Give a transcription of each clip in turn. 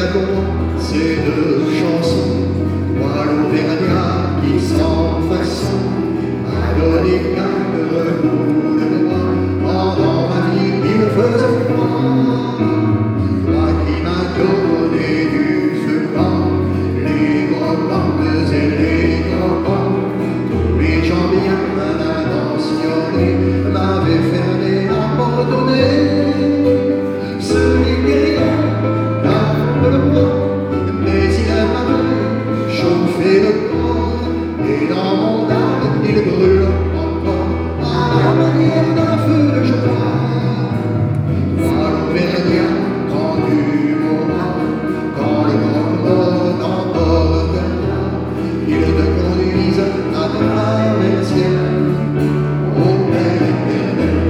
pour moi ces deux chansons. Moi l'Auvergnat qui sans façon a donné quelques mots de moi. Pendant ma vie il faisait froid. Toi qui m'as donné du feu, les brocantes et les croquants, tous les gens bien intentionnés m'avaient fermé la porte au nez. Celui qui garde le bois, mais il m'avait chauffé le corps, et dans mon âme il brûle encore à la manière d'un feu de joie. Toi l'Auvergnat, quand du moment, quand le grand mort t'emporte, il te conduise à travers le ciel, au Père éternel.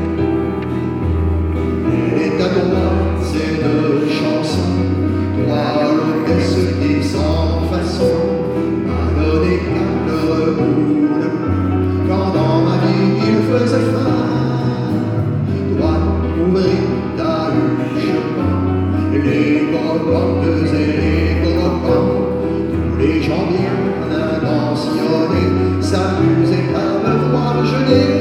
Et est à toi ces deux chansons, toi l'hôtesse qui sans façon m'a donné quatre bouts de pain, quand dans ma vie il faisait faim. Toi ouvrir ta huche, les brocantes et les croquants, tous les gens bien intentionnés s'amusaient à me voir jeûner.